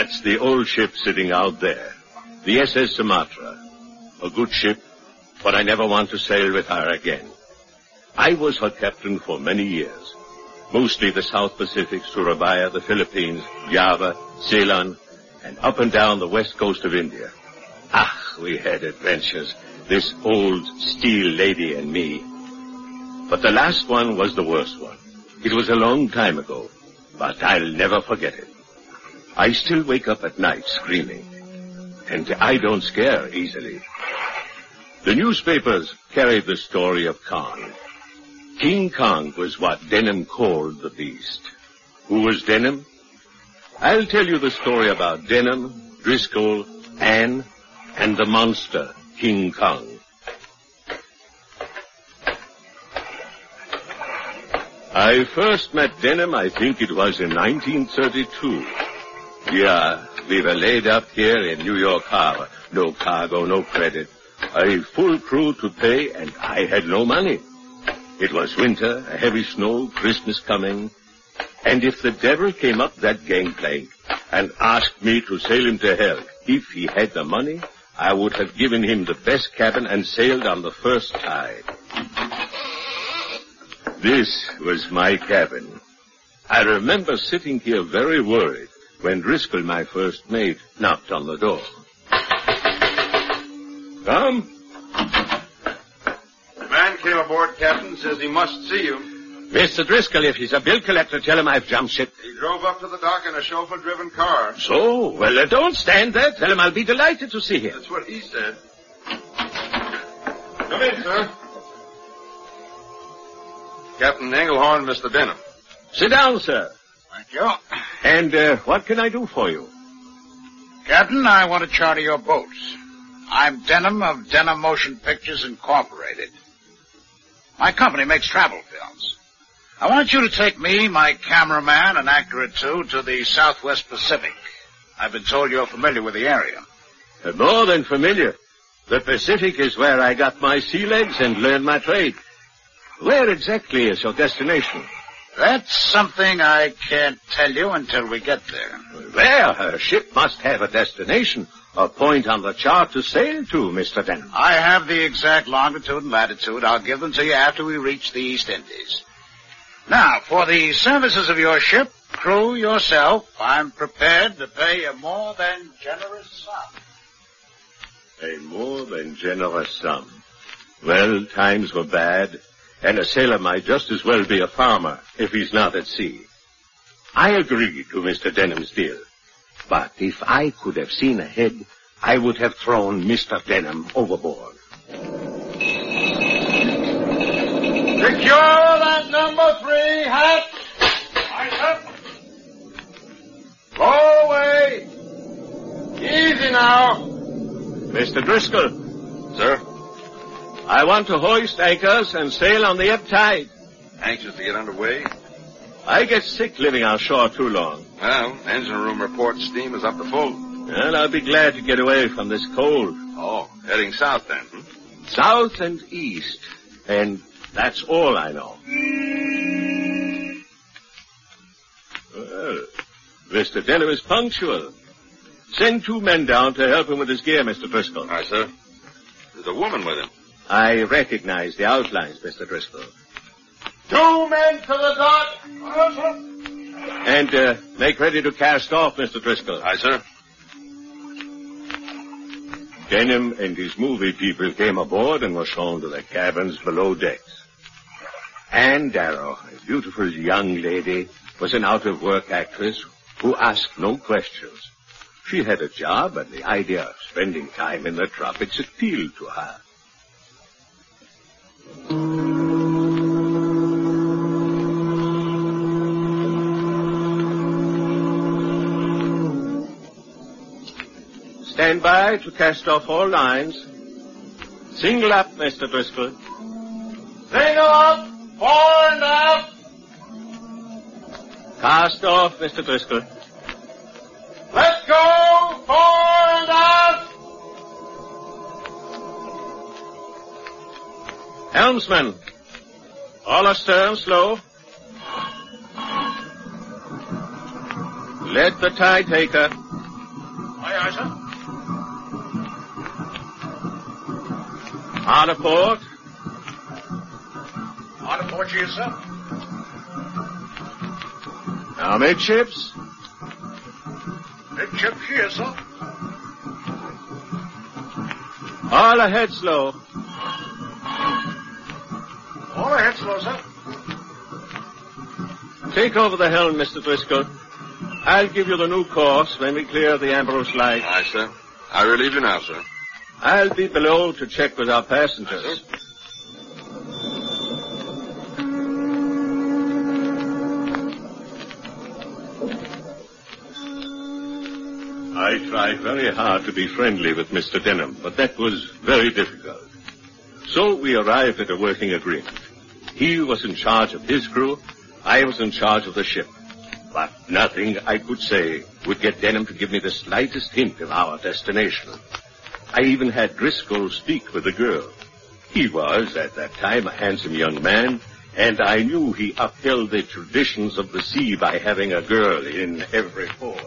That's the old ship sitting out there, the SS Sumatra. A good ship, but I never want to sail with her again. I was her captain for many years, mostly the South Pacific, Surabaya, the Philippines, Java, Ceylon, and up and down the west coast of India. We had adventures, this old steel lady and me. But the last one was the worst one. It was a long time ago, but I'll never forget it. I still wake up at night screaming, and I don't scare easily. The newspapers carried the story of Kong. King Kong was what Denham called the beast. Who was Denham? I'll tell you the story about Denham, Driscoll, Anne, and the monster, King Kong. I first met Denham, I think it was in 1932. Yeah, we were laid up here in New York Harbor. No cargo, no credit. A full crew to pay, and I had no money. It was winter, a heavy snow, Christmas coming. And if the devil came up that gangplank and asked me to sail him to hell, if he had the money, I would have given him the best cabin and sailed on the first tide. This was my cabin. I remember sitting here very worried when Driscoll, my first mate, knocked on the door. Come. The man came aboard, Captain, says he must see you. Mr. Driscoll, if he's a bill collector, tell him I've jumped ship. He drove up to the dock in a chauffeur-driven car. So? Well, don't stand there. Tell him I'll be delighted to see him. That's what he said. Come in, sir. Captain Engelhorn, Mr. Denham. Sit down, sir. Thank you. And what can I do for you? Captain, I want to charter your boats. I'm Denham of Denham Motion Pictures Incorporated. My company makes travel films. I want you to take me, my cameraman, an actor or two, to the Southwest Pacific. I've been told you're familiar with the area. More than familiar. The Pacific is where I got my sea legs and learned my trade. Where exactly is your destination? That's something I can't tell you until we get there. Well, her ship must have a destination, a point on the chart to sail to, Mr. Denham. I have the exact longitude and latitude. I'll give them to you after we reach the East Indies. Now, for the services of your ship, crew, yourself, I'm prepared to pay a more than generous sum. A more than generous sum. Well, times were bad, and a sailor might just as well be a farmer if he's not at sea. I agreed to Mr. Denham's deal, but if I could have seen ahead, I would have thrown Mr. Denham overboard. Secure that number 3 hatch. Aye, sir. Blow away. Easy now. Mr. Driscoll. Sir? I want to hoist anchors and sail on the ebb tide. Anxious to get underway? I get sick living on shore too long. Well, engine room reports steam is up to full. And I'll be glad to get away from this cold. Oh, heading south then, South and east. And that's all I know. Well, Mr. Denham is punctual. Send 2 men down to help him with his gear, Mr. Driscoll. Aye, sir. There's a woman with him. I recognize the outlines, Mr. Driscoll. 2 men to the dock. And make ready to cast off, Mr. Driscoll. Aye, sir. Denham and his movie people came aboard and were shown to the cabins below decks. Anne Darrow, a beautiful young lady, was an out-of-work actress who asked no questions. She had a job, and the idea of spending time in the tropics appealed to her. Stand by to cast off all lines. Single up, Mr. Driscoll. Single up, fore and aft. Cast off, Mr. Driscoll. Let's go, fore and aft. Helmsman, all astern slow. Let the tide take her. Aye, aye, sir. Hard port. On port, you, sir. Now, midships. Midship here, sir. All ahead slow. All ahead, slow, sir. Take over the helm, Mr. Driscoll. I'll give you the new course when we clear the Ambrose Light. Aye, sir. I relieve you now, sir. I'll be below to check with our passengers. Aye, sir. I tried very hard to be friendly with Mr. Denham, but that was very difficult. So we arrived at a working agreement. He was in charge of his crew, I was in charge of the ship. But nothing I could say would get Denham to give me the slightest hint of our destination. I even had Driscoll speak with the girl. He was, at that time, a handsome young man, and I knew he upheld the traditions of the sea by having a girl in every port.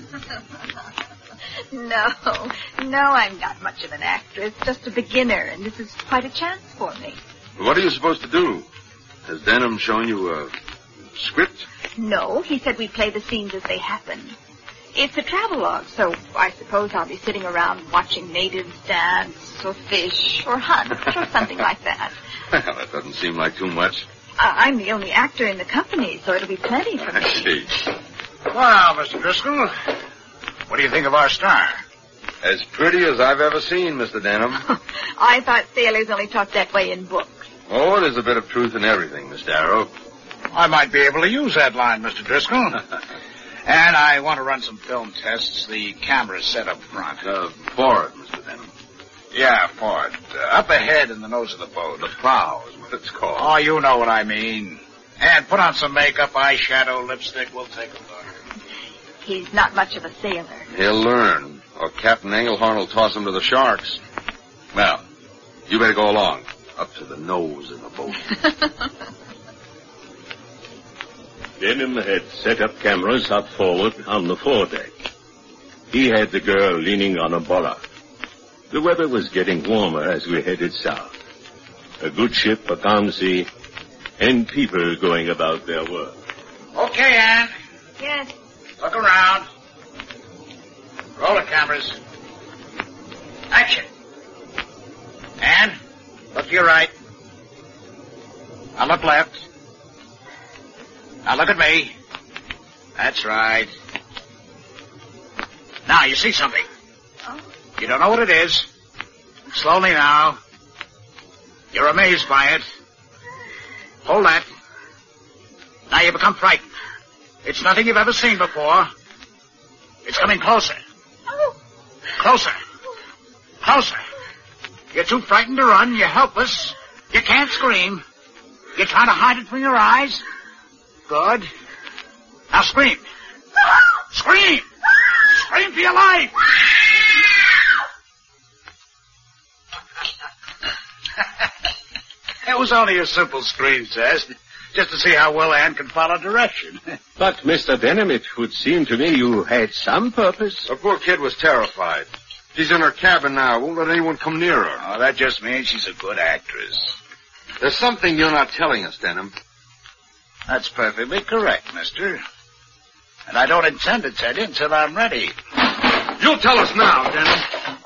No, I'm not much of an actress, just a beginner, and this is quite a chance for me. What are you supposed to do? Has Denham shown you a script? No, he said we play the scenes as they happen. It's a travelogue, so I suppose I'll be sitting around watching natives dance, or fish, or hunt, or something like that. Well, that doesn't seem like too much. I'm the only actor in the company, so it'll be plenty for me. I see. Well, Mr. Driscoll, what do you think of our star? As pretty as I've ever seen, Mr. Denham. I thought sailors only talked that way in books. Oh, there's a bit of truth in everything, Miss Darrow. I might be able to use that line, Mr. Driscoll. And I want to run some film tests. The camera's set up front. Forward, Mr. Denham. Yeah, forward. Up ahead in the nose of the boat. The prow is what it's called. Oh, you know what I mean. And put on some makeup, eyeshadow, lipstick. We'll take a look. He's not much of a sailor. He'll learn, or Captain Engelhorn will toss him to the sharks. Well, you better go along. Up to the nose in the boat. Denham had set up cameras up forward on the foredeck. He had the girl leaning on a bulwark. The weather was getting warmer as we headed south. A good ship, a calm sea, and people going about their work. Okay, Anne. Yes. Look around. Roll the cameras. Action. Anne, look to your right. Now look left. Now look at me. That's right. Now, you see something. Oh. You don't know what it is. Slowly now. You're amazed by it. Hold that. Now you become frightened. It's nothing you've ever seen before. It's coming closer. Oh. Closer. Closer. You're too frightened to run. You're helpless. You can't scream. You're trying to hide it from your eyes. Good. Now scream. Scream! Scream for your life! It was only a simple scream test, just to see how well Anne can follow direction. But, Mr. Denham, it would seem to me you had some purpose. The poor kid was terrified. She's in her cabin now. Won't let anyone come near her. Oh, that just means she's a good actress. There's something you're not telling us, Denham. That's perfectly correct, mister. And I don't intend to tell you until I'm ready. You'll tell us now, Denham.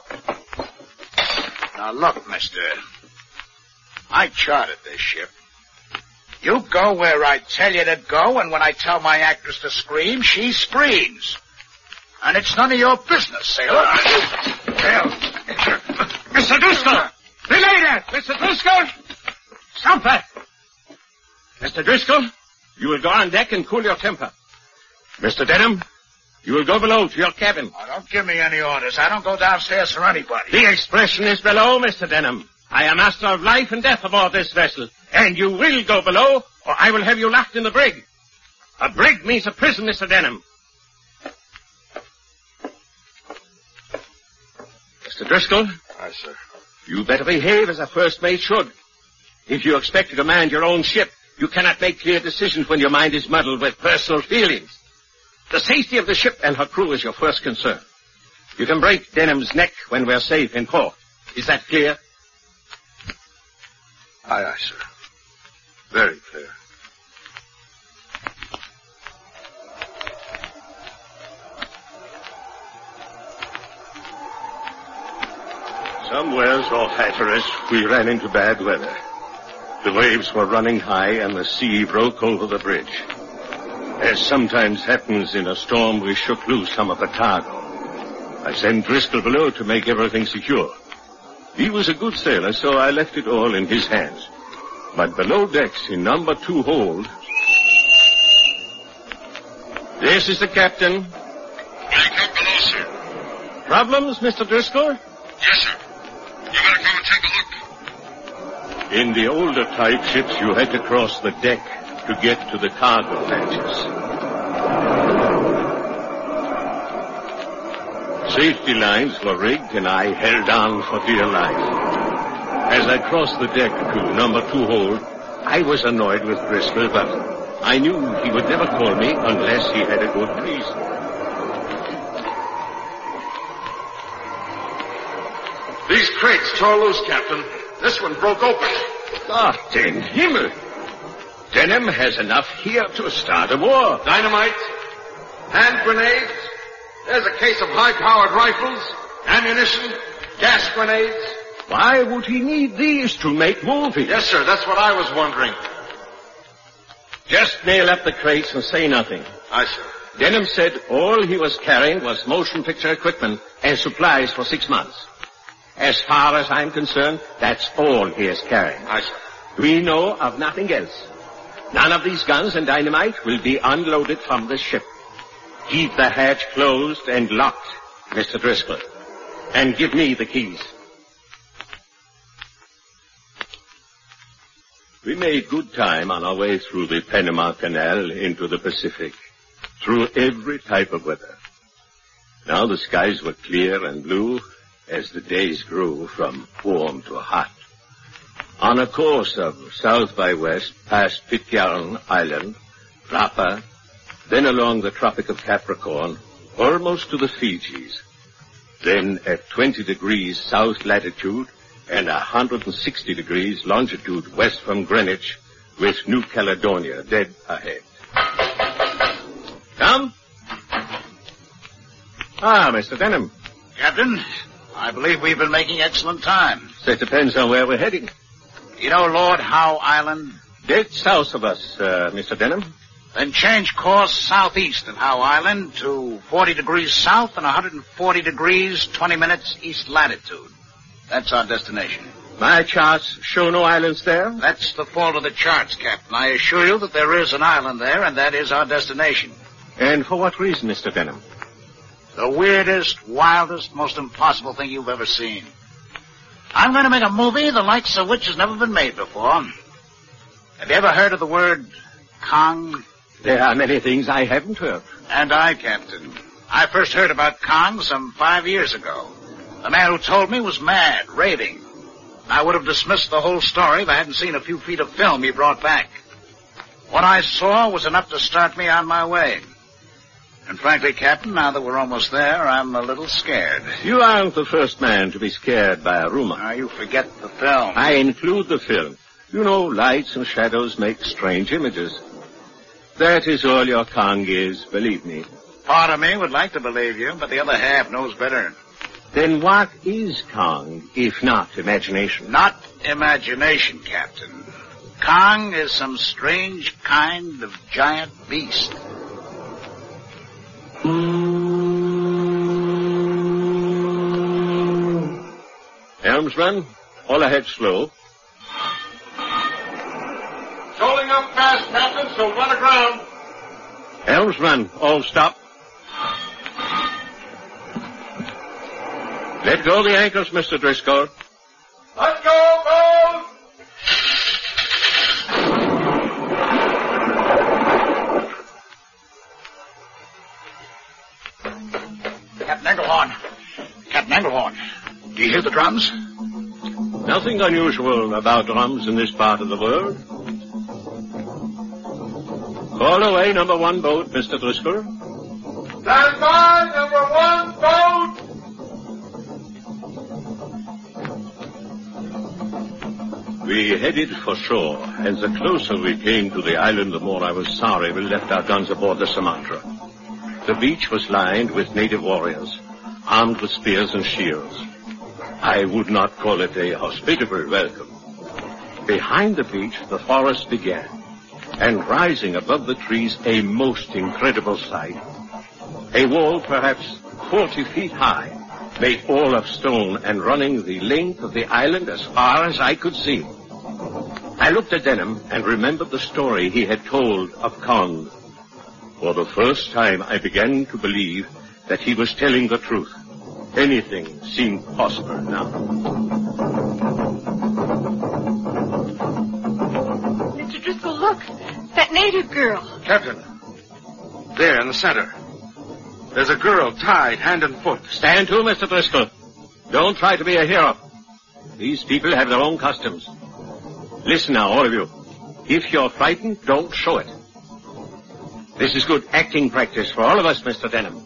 Now, look, mister. I chartered this ship. You go where I tell you to go, and when I tell my actress to scream, she screams. And it's none of your business, sailor. Mr. Driscoll! Belay that! Mr. Driscoll! Stop that! Mr. Driscoll, you will go on deck and cool your temper. Mr. Denham, you will go below to your cabin. Oh, don't give me any orders. I don't go downstairs for anybody. The expression is below, Mr. Denham. I am master of life and death aboard this vessel, and you will go below, or I will have you locked in the brig. A brig means a prison, Mr. Denham. Mr. Driscoll. Aye, sir. You better behave as a first mate should. If you expect to command your own ship, you cannot make clear decisions when your mind is muddled with personal feelings. The safety of the ship and her crew is your first concern. You can break Denham's neck when we're safe in port. Is that clear? Aye, aye, sir. Very clear. Somewheres off Hatteras, we ran into bad weather. The waves were running high and the sea broke over the bridge. As sometimes happens in a storm, we shook loose some of the cargo. I sent Driscoll below to make everything secure. He was a good sailor, so I left it all in his hands. But below decks, in number 2 hold... This is the captain. Back up below, sir. Problems, Mr. Driscoll? Yes, sir. You better come and take a look. In the older type ships, you had to cross the deck to get to the cargo hatches. Safety lines were rigged, and I held on for dear life. As I crossed the deck to number 2 hold, I was annoyed with Driscoll, but I knew he would never call me unless he had a good reason. These crates tore loose, Captain. This one broke open. Ah, den Himmel! Denham has enough here to start a war. Dynamite, hand grenades. There's a case of high-powered rifles, ammunition, gas grenades. Why would he need these to make movies? Yes, sir, that's what I was wondering. Just nail up the crates and say nothing. Aye, sir. Denham said all he was carrying was motion picture equipment and supplies for 6 months. As far as I'm concerned, that's all he is carrying. Aye, sir. We know of nothing else. None of these guns and dynamite will be unloaded from this ship. Keep the hatch closed and locked, Mr. Driscoll. And give me the keys. We made good time on our way through the Panama Canal into the Pacific, through every type of weather. Now the skies were clear and blue as the days grew from warm to hot. On a course of south by west past Pitcairn Island, Rapa, then along the Tropic of Capricorn, almost to the Fijis. Then at 20 degrees south latitude and 160 degrees longitude west from Greenwich, with New Caledonia dead ahead. Come. Ah, Mr. Denham. Captain, I believe we've been making excellent time. So it depends on where we're heading. You know Lord Howe Island? Dead south of us, Mr. Denham. Then change course southeast of Howe Island to 40 degrees south and 140 degrees, 20 minutes east latitude. That's our destination. My charts show no islands there? That's the fault of the charts, Captain. I assure you that there is an island there, and that is our destination. And for what reason, Mr. Denham? The weirdest, wildest, most impossible thing you've ever seen. I'm going to make a movie the likes of which has never been made before. Have you ever heard of the word Kong? There are many things I haven't heard. And I, Captain. I first heard about Kong some 5 years ago. The man who told me was mad, raving. I would have dismissed the whole story if I hadn't seen a few feet of film he brought back. What I saw was enough to start me on my way. And frankly, Captain, now that we're almost there, I'm a little scared. You aren't the first man to be scared by a rumor. Now, you forget the film. I include the film. You know, lights and shadows make strange images. That is all your Kong is, believe me. Part of me would like to believe you, but the other half knows better. Then what is Kong, if not imagination? Not imagination, Captain. Kong is some strange kind of giant beast. Helmsman, all ahead slow. Shoaling up fast, Captain, so run aground. Helmsman, all stop. Let go the anchors, Mr. Driscoll. Let go, boat! Captain Englehorn. Captain Englehorn. Do you hear the drums? Nothing unusual about drums in this part of the world. Call away number 1 boat, Mr. Driscoll. Stand by, number 1 boat! We headed for shore, and the closer we came to the island, the more I was sorry we left our guns aboard the Sumatra. The beach was lined with native warriors, armed with spears and shields. I would not call it a hospitable welcome. Behind the beach, the forest began, and rising above the trees, a most incredible sight. A wall perhaps 40 feet high, made all of stone and running the length of the island as far as I could see. I looked at Denham and remembered the story he had told of Kong. For the first time, I began to believe that he was telling the truth. Anything seemed possible now. Mr. Driscoll, look. That native girl. Captain, there in the center. There's a girl tied hand and foot. Stand to, Mr. Driscoll. Don't try to be a hero. These people have their own customs. Listen now, all of you. If you're frightened, don't show it. This is good acting practice for all of us, Mr. Denham.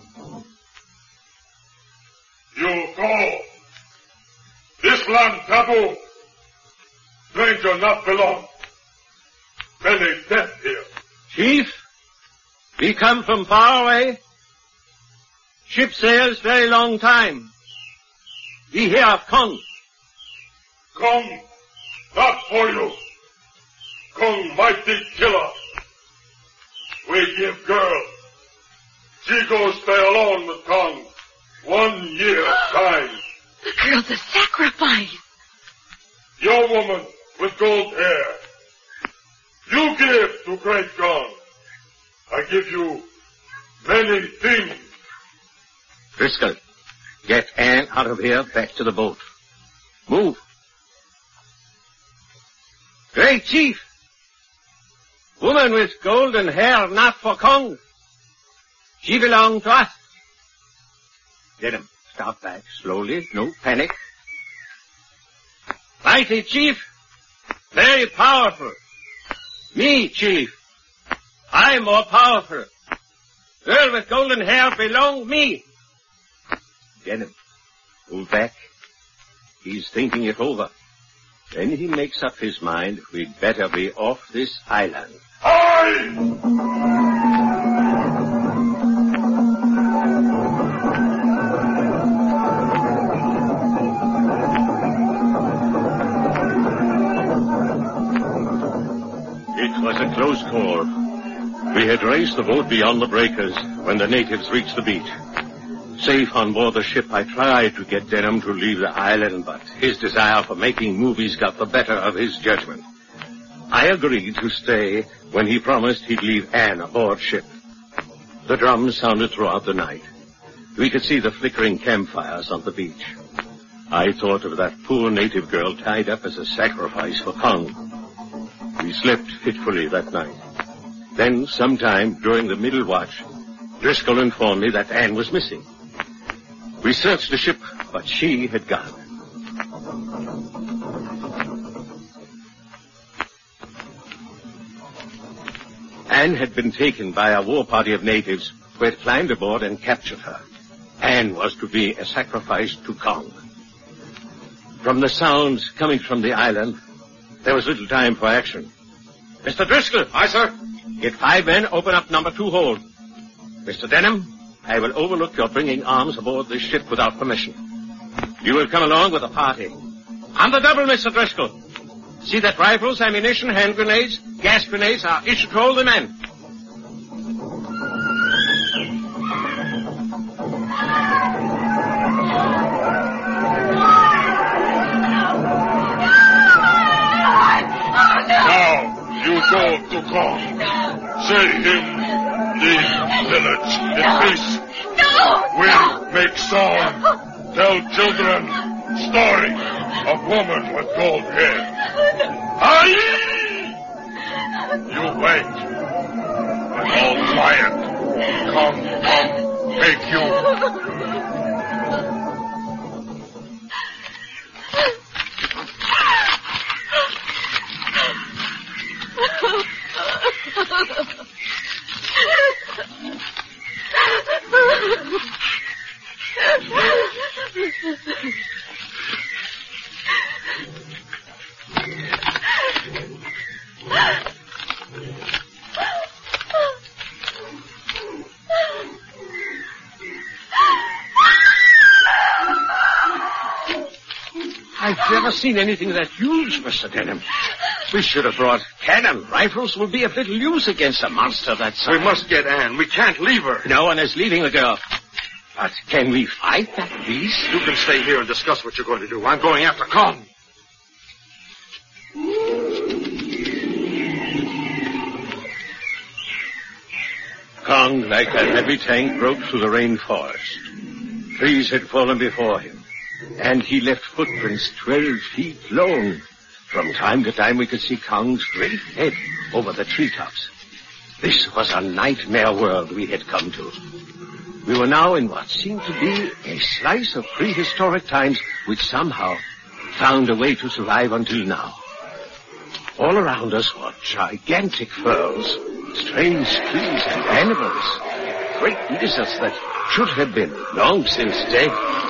You go. This land taboo. Stranger not belong. Many death here. Chief, we come from far away. Ship sails very long time. We hear of Kong. Kong, not for you. Kong mighty killer. We give girl. She goes stay alone with Kong. 1 year time. The girl's a sacrifice. Your woman with gold hair. You give to great Kong. I give you many things. Driscoll, get Anne out of here, back to the boat. Move. Great Chief! Woman with golden hair, not for Kong. She belonged to us. Denham, stop back slowly, no panic. Mighty Chief, very powerful. Me, Chief, I'm more powerful. Girl with golden hair belong me. Denham, move back. He's thinking it over. When he makes up his mind, we'd better be off this island. It was a close call. We had raced the boat beyond the breakers when the natives reached the beach. Safe on board the ship, I tried to get Denham to leave the island, but his desire for making movies got the better of his judgment. I agreed to stay when he promised he'd leave Anne aboard ship. The drums sounded throughout the night. We could see the flickering campfires on the beach. I thought of that poor native girl tied up as a sacrifice for Kong. We slept fitfully that night. Then, sometime during the middle watch, Driscoll informed me that Anne was missing. We searched the ship, but she had gone. Anne had been taken by a war party of natives who had climbed aboard and captured her. Anne was to be a sacrifice to Kong. From the sounds coming from the island, there was little time for action. Mr. Driscoll! Aye, sir. Get 5 men, open up number 2 hold. Mr. Denham, I will overlook your bringing arms aboard this ship without permission. You will come along with a party. On the double, Mr. Driscoll. See that rifles, ammunition, hand grenades, gas grenades are issued to all the men. Now, you go to Kong. Say him leave village in peace. No! We'll make song. Tell children story of woman with gold hair. Aye! You wait. When all quiet, come, make you. I've never seen anything that huge, Mr. Denham. We should have brought cannon. Rifles will be of little use against a monster that size. We must get Anne. We can't leave her. No one is leaving the girl. But can we fight that beast? You can stay here and discuss what you're going to do. I'm going after Kong. Kong, like a heavy tank, broke through the rainforest. Trees had fallen before him, and he left footprints 12 feet long. From time to time, we could see Kong's great head over the treetops. This was a nightmare world we had come to. We were now in what seemed to be a slice of prehistoric times which somehow found a way to survive until now. All around us were gigantic furrows, strange trees and animals, great lizards that should have been long since dead.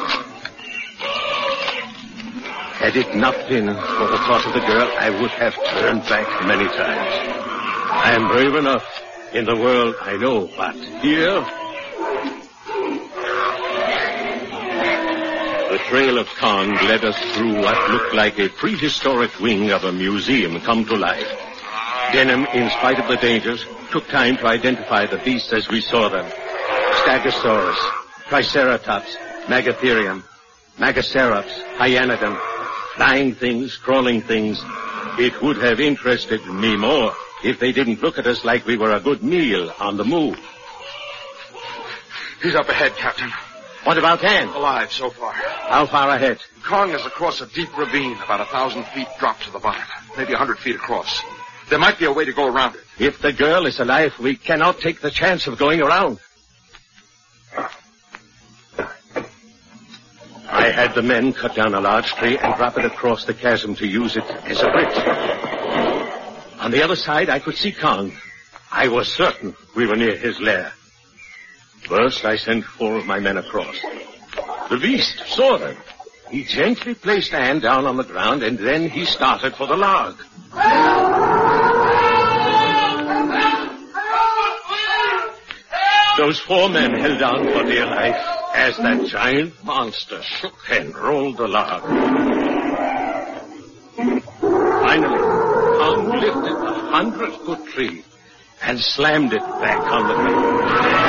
Had it not been for the thought of the girl, I would have turned back many times. I am brave enough in the world, I know, but here... The trail of Kong led us through what looked like a prehistoric wing of a museum come to life. Denham, in spite of the dangers, took time to identify the beasts as we saw them. Stegosaurus, Triceratops, Megatherium, Megacerops, Hyanodon, flying things, crawling things. It would have interested me more if they didn't look at us like we were a good meal on the move. He's up ahead, Captain. What about Anne? Alive so far. How far ahead? Kong is across a deep ravine, about 1,000 feet drop to the bottom, maybe 100 feet across. There might be a way to go around it. If the girl is alive, we cannot take the chance of going around. I had the men cut down a large tree and drop it across the chasm to use it as a bridge. On the other side, I could see Kong. I was certain we were near his lair. First, I sent 4 of my men across. The beast saw them. He gently placed Anne down on the ground, and then he started for the log. Those 4 men held on for dear life as that giant monster shook and rolled the log. Finally, Kong lifted the 100-foot tree and slammed it back on the ground.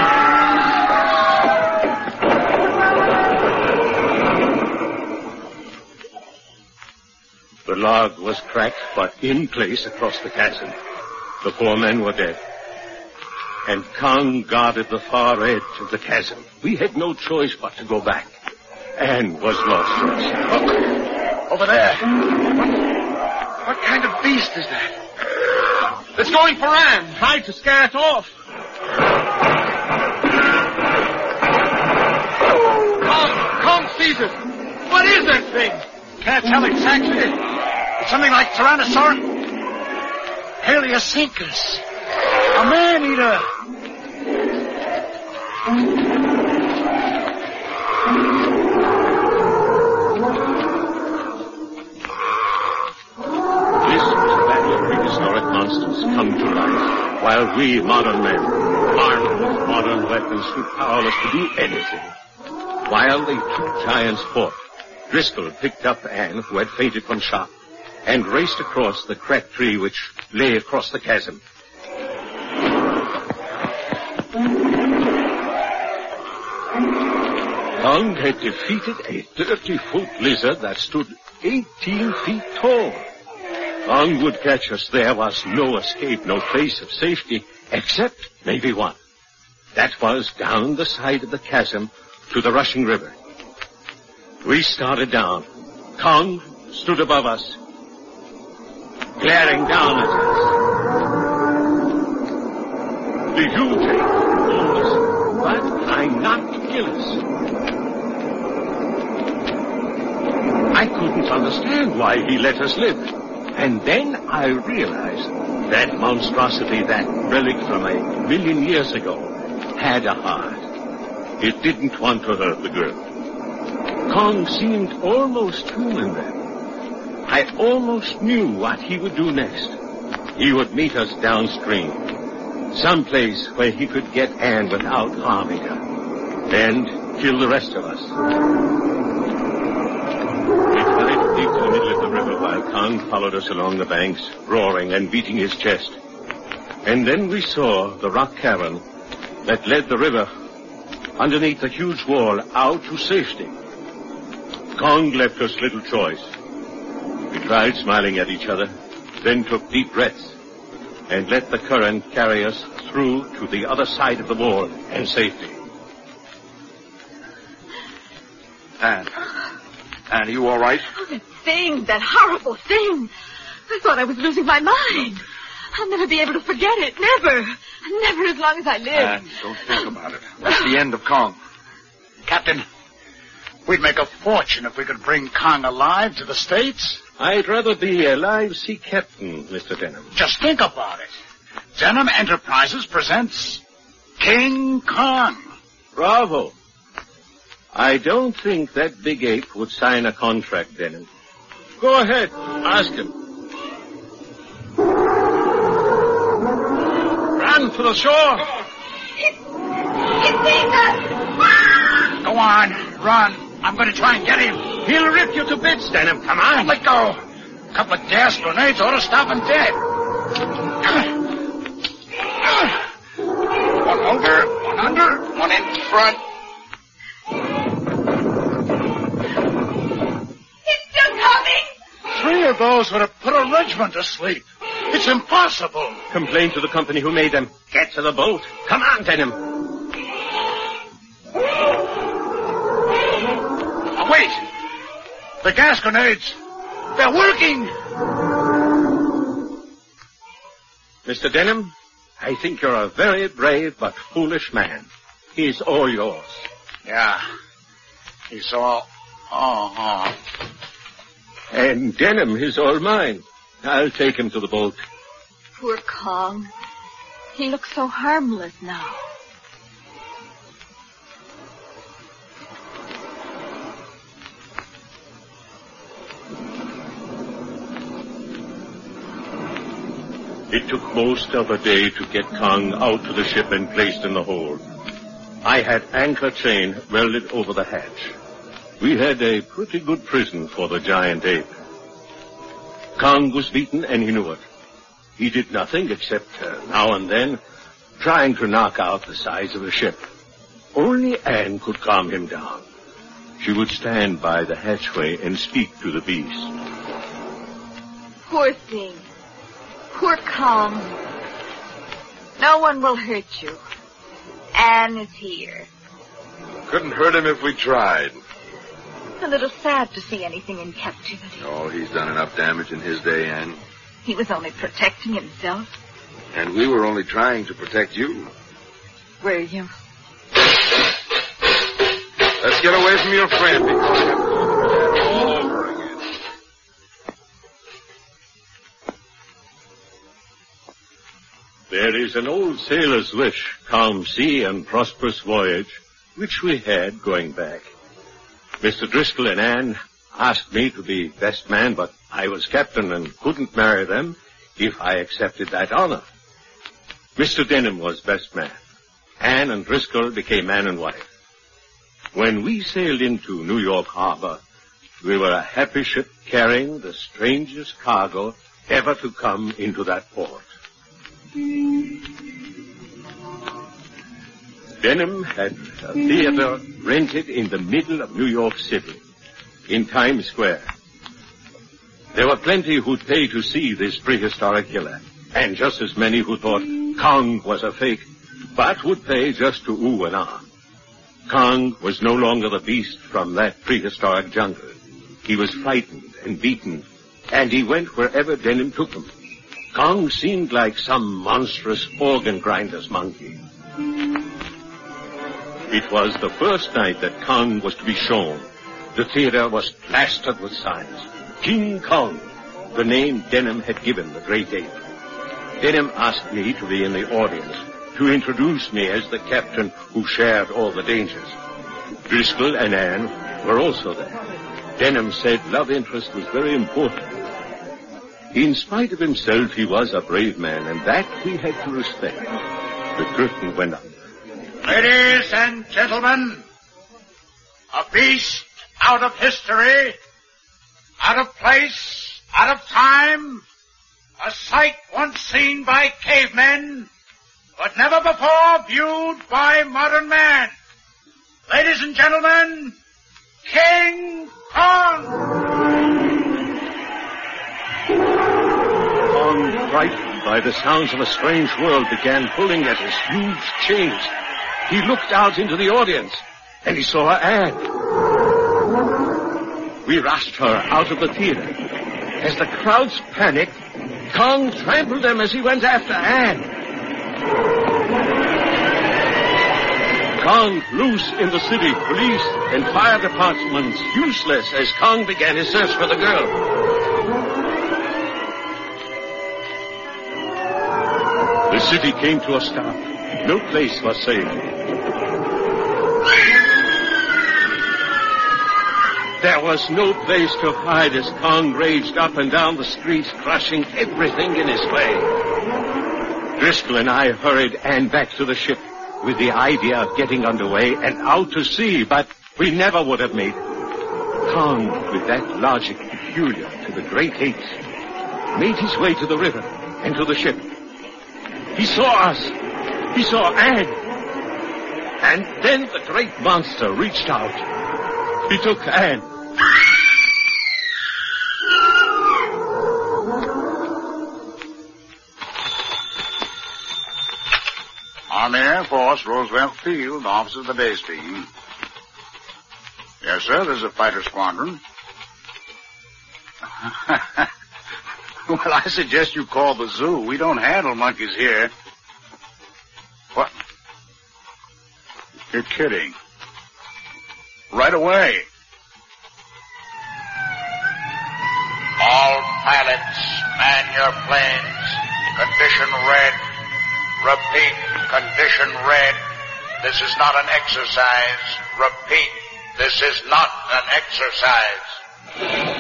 The log was cracked, but in place across the chasm. The 4 men were dead. And Kong guarded the far edge of the chasm. We had no choice but to go back. Anne was lost to us. Look, over there. What kind of beast is that? It's going for Anne. Try to scare it off. Kong sees it. What is that thing? Can't tell exactly. It's something like Tyrannosaurus. Paleocencus. A man-eater. This was a battle of prehistoric monsters come to life, while we modern men, armed with modern weapons, stood powerless to do anything. While the 2 giants fought, Driscoll picked up Anne, who had fainted from shock, and raced across the cracked tree which lay across the chasm. Kong had defeated a 30-foot lizard that stood 18 feet tall. Kong would catch us. There was no escape, no place of safety, except maybe one. That was down the side of the chasm to the rushing river. We started down. Kong stood above us, glaring down at us. The huge ape told us, but trying not to kill us. I couldn't understand why he let us live. And then I realized that monstrosity, that relic from 1,000,000 years ago, had a heart. It didn't want to hurt the girl. Kong seemed almost human then. I almost knew what he would do next. He would meet us downstream, someplace where he could get Anne without harming her, and kill the rest of us. It leaped to the middle of the river while Kong followed us along the banks, roaring and beating his chest. And then we saw the rock cavern that led the river underneath the huge wall out to safety. Kong left us little choice. We tried smiling at each other, then took deep breaths and let the current carry us through to the other side of the wall and safety. Anne, are you all right? Oh, that horrible thing. I thought I was losing my mind. I'll never be able to forget it. Never. Never as long as I live. Anne, don't think about it. That's the end of Kong. Captain, we'd make a fortune if we could bring Kong alive to the States. I'd rather be a live sea captain, Mr. Denham. Just think about it. Denham Enterprises presents King Kong. Bravo. I don't think that big ape would sign a contract, Denham. Go ahead. Ask him. Run for the shore. It's Caesar! Go on, run. I'm going to try and get him. He'll rip you to bits, Denham. Come on. Let go. A couple of gas grenades ought to stop him dead. One over, one under, one in front. He's still coming! 3 of those would have put a regiment to sleep. It's impossible. Complain to the company who made them. Get to the boat. Come on, Denham. Oh, wait. The gas grenades. They're working. Mr. Denham, I think you're a very brave but foolish man. He's all yours. Yeah. He's all... Oh. And Denham is all mine. I'll take him to the boat. Poor Kong. He looks so harmless now. It took most of a day to get Kong out to the ship and placed in the hold. I had anchor chain welded over the hatch. We had a pretty good prison for the giant ape. Kong was beaten and he knew it. He did nothing except now and then trying to knock out the sides of the ship. Only Anne could calm him down. She would stand by the hatchway and speak to the beast. Poor thing. Poor Kong. No one will hurt you. Anne is here. Couldn't hurt him if we tried. It's a little sad to see anything in captivity. Oh, he's done enough damage in his day, Anne. He was only protecting himself. And we were only trying to protect you. Were you? Let's get away from your friend before we have to all over again. There is an old sailor's wish, calm sea and prosperous voyage, which we had going back. Mr. Driscoll and Anne asked me to be best man, but I was captain and couldn't marry them if I accepted that honor. Mr. Denham was best man. Anne and Driscoll became man and wife. When we sailed into New York Harbor, we were a happy ship carrying the strangest cargo ever to come into that port. Denham had a theater rented in the middle of New York City, in Times Square. There were plenty who'd pay to see this prehistoric killer, and just as many who thought Kong was a fake, but would pay just to ooh and ah. Kong was no longer the beast from that prehistoric jungle. He was frightened and beaten, and he went wherever Denham took him. Kong seemed like some monstrous organ grinder's monkey. It was the first night that Kong was to be shown. The theater was plastered with signs. King Kong, the name Denham had given the great ape. Denham asked me to be in the audience, to introduce me as the captain who shared all the dangers. Driscoll and Anne were also there. Denham said love interest was very important. In spite of himself, he was a brave man, and that we had to respect. The curtain went up. Ladies and gentlemen, a beast out of history, out of place, out of time, a sight once seen by cavemen, but never before viewed by modern man. Ladies and gentlemen, King Kong! Kong, frightened by the sounds of a strange world, began pulling at his huge chains. He looked out into the audience, and he saw Anne. We rushed her out of the theater. As the crowds panicked, Kong trampled them as he went after Anne. Kong loose in the city, police and fire departments useless as Kong began his search for the girl. The city came to a stop. No place was safe. There was no place to hide as Kong raged up and down the streets, crushing everything in his way. Driscoll and I hurried Anne back to the ship with the idea of getting underway and out to sea, but we never would have made it. Kong, with that logic peculiar to the great apes, made his way to the river and to the ship. He saw us. He saw Anne. And then the great monster reached out. He took Anne. Army Air Force, Roosevelt Field, officer of the base team. Yes, sir, there's a fighter squadron. Well, I suggest you call the zoo. We don't handle monkeys here. What? You're kidding. Right away. All pilots, man your planes. Condition red. Repeat, condition red. This is not an exercise. Repeat, this is not an exercise.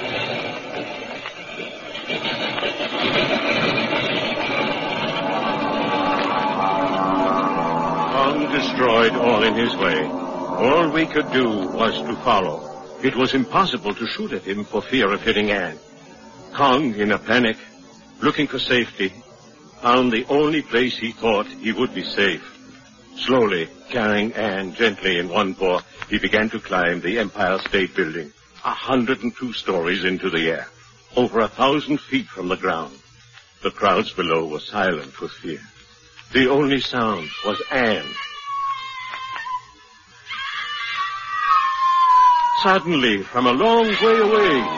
Kong destroyed all in his way. All we could do was to follow. It was impossible to shoot at him for fear of hitting Anne. Kong, in a panic, looking for safety, found the only place he thought he would be safe. Slowly, carrying Anne gently in one paw, he began to climb the Empire State Building, 102 stories into the air, over 1,000 feet from the ground. The crowds below were silent with fear. The only sound was Anne. Suddenly, from a long way away,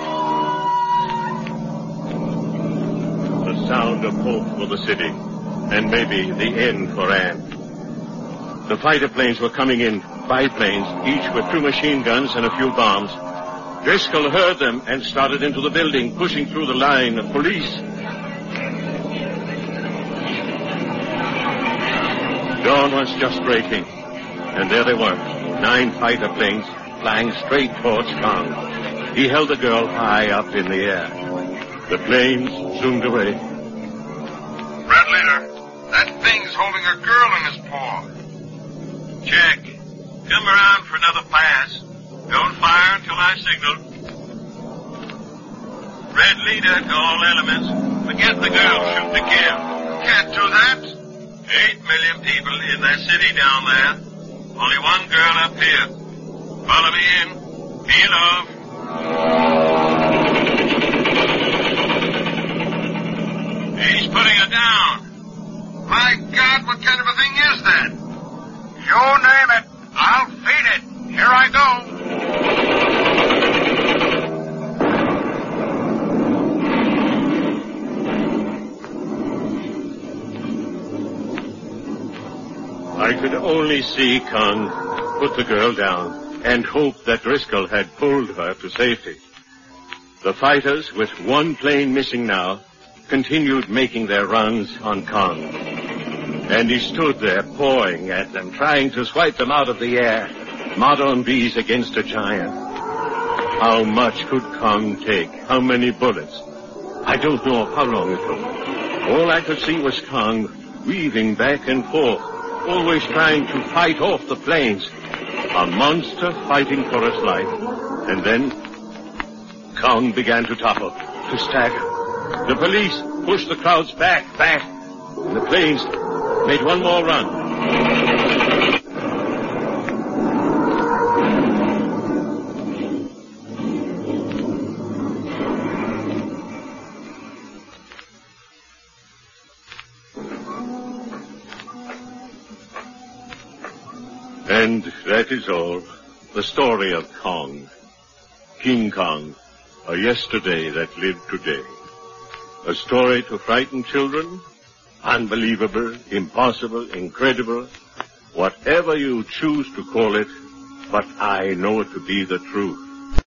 the sound of hope for the city, and maybe the end for Anne. The fighter planes were coming in, biplanes, each with 2 machine guns and a few bombs. Driscoll heard them and started into the building, pushing through the line of police. Dawn was just breaking, and there they were, 9 fighter planes flying straight towards Kong. He held the girl high up in the air. The planes zoomed away. Red Leader, that thing's holding a girl in his paw. Check. Come around for another pass. Don't fire until I signal. Red Leader to all elements. Forget the girl. Shoot to kill. Can't do that. 8 million people in that city down there. Only one girl up here. Follow me in. Peel off. He's putting her down. My God, what kind of a thing is that? You name it. I'll feed it. Here I go. I could only see Kong put the girl down and hope that Driscoll had pulled her to safety. The fighters, with 1 plane missing now, continued making their runs on Kong. And he stood there pawing at them, trying to swipe them out of the air. Modern bees against a giant. How much could Kong take? How many bullets? I don't know how long it took. All I could see was Kong weaving back and forth, always trying to fight off the planes. A monster fighting for its life. And then Kong began to topple, to stagger. The police pushed the crowds back, and the planes made one more run. And that is all. The story of Kong. King Kong, a yesterday that lived today. A story to frighten children? Unbelievable, impossible, incredible, whatever you choose to call it, but I know it to be the truth.